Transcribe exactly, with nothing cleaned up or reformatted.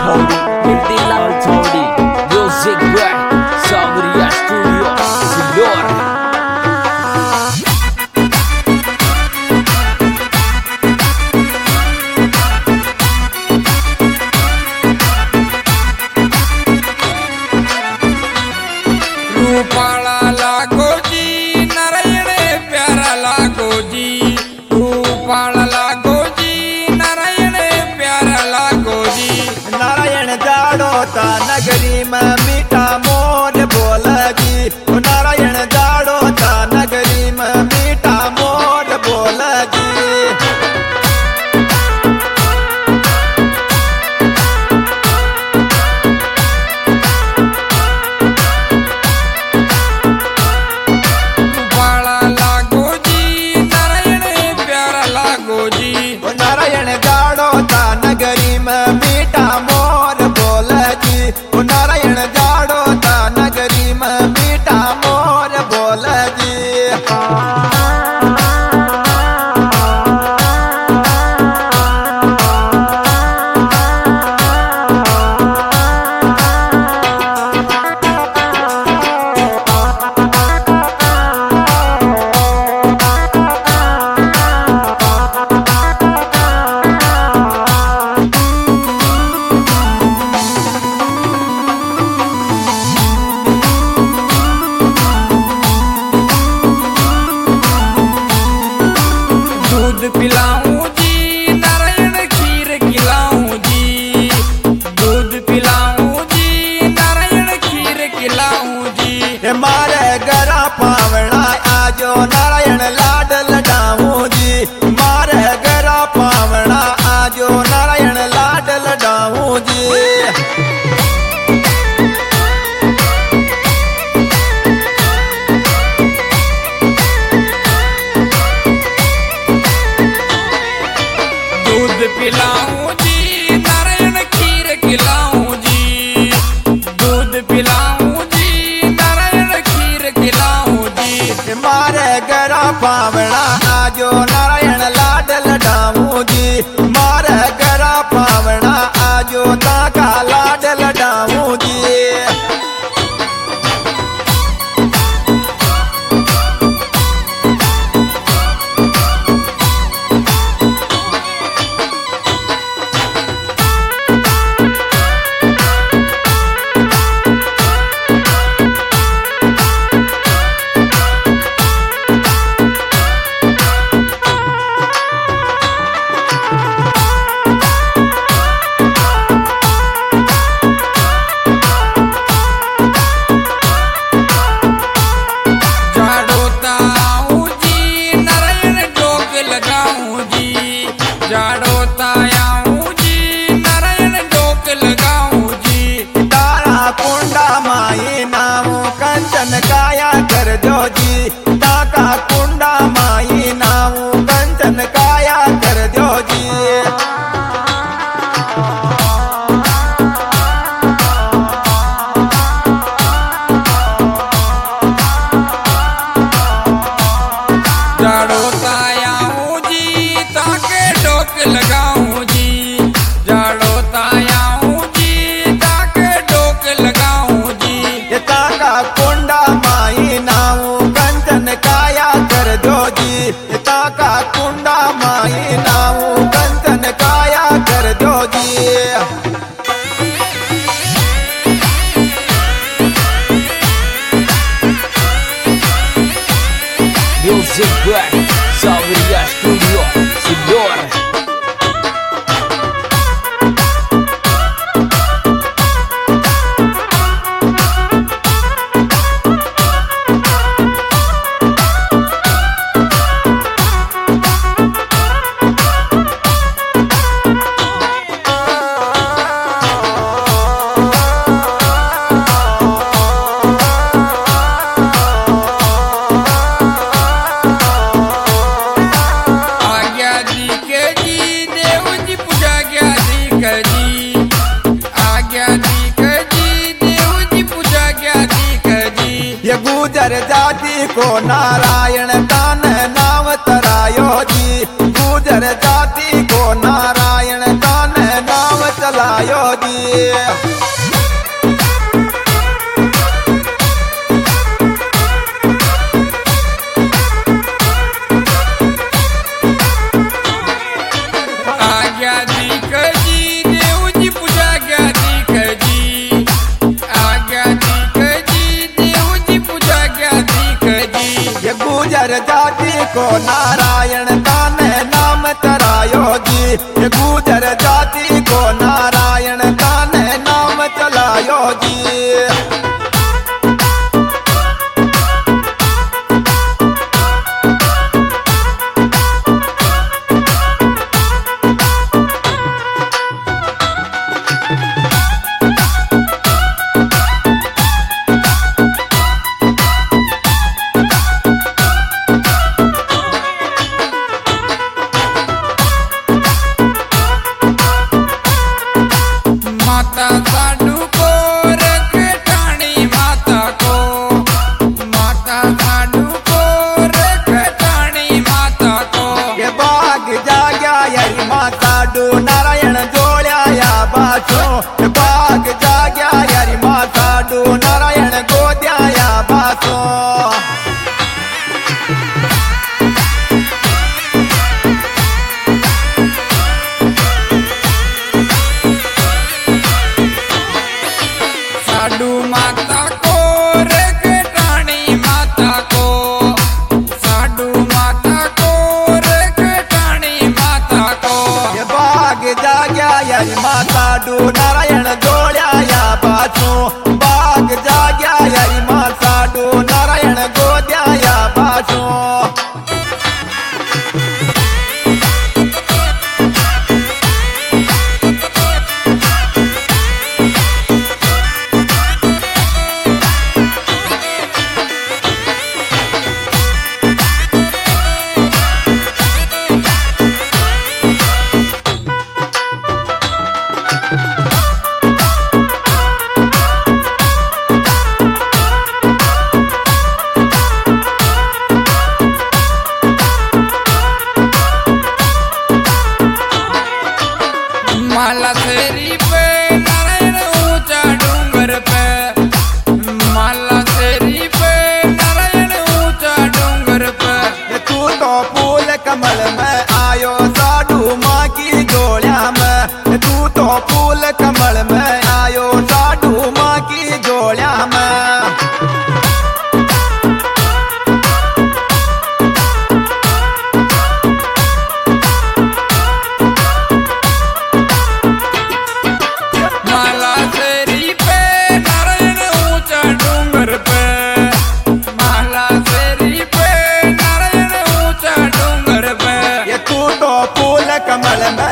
Chowdi, Hindi Lal Chowdi, Music by Sabriya Studio, Sindor. Rupala लागो जी नारायण प्यारा लागो जी रूपाला लागो जी नारायण प्यारा लागो जी नारायण जाड़ो ता नगरी में मीठा मोर बोलगी नारायण जाड़ो ता नगरी में मीठा मोर बोलगी नारायण जाड़ो ता नगरी में मीठा मोर बोलगी नारायण जाड़ो ता नगरी में मीठा मोर बोलगी दूध पिलाऊं जी नारायण खीर खिलाऊं जी दूध पिलाऊं जी नारायण खीर खिलाऊं जी मारे गरा पावना आजो नारायण लाड लडाऊं जी मारे गरा पावना आजो नारायण लाड लडाऊं जी दूध पिलाऊं जी नारायण खीर खिलाऊं जी दूध पिलाऊं जी नारायण खीर खिलाऊं जी मारे गरा पावना आजो नारायण लाड लडाऊं जी मारे गरा पावना आजो ताका लाड लडाऊं जी काया कर दो जी ताका कुंडा माई नाऊ कंचन काया कर दो जी जाड़ो तायाऊं जी ताके डोक लगाऊं जी जाड़ो तायाऊं जी ताके डोक लगाऊं जी ताका कुंडा माई नाऊ कंचन काया कर दो जी ताका कुंडा माई नाऊ कंचन काया कर दो जी Music by Sabriya Studio, Sindor. गुजर जाति को नारायण तान नाम तरायो जी गुजर जाति को नारायण तान नाम चलायो जी। जी। गुजर जाति को नारायण दान नाम तरायो जी। ये गुजर जाति को नारायण दान नाम चलायो जी। नारायण जोड़या बासो बाग जाग्या यारी माता डू नारायण गोद्या बासो। साडू माता को रेखटाणी माता को साडू माता को रेखटाणी माता को। बाग जाग्या यारी माता डू नारायण जोड़या बासो बाग जाग्या यारी माता डू नारायण गोद्या बासो। माला तेरी पे नारायण ऊंचा डूंगर पे माला तेरी पे नारायण ऊंचा डूंगर पे। तू तो फूल कमल में आयो साधु माँ की जोड़िया में। तू तो फूल कमल में आयो साधु माँ की जोड़िया में। कमल में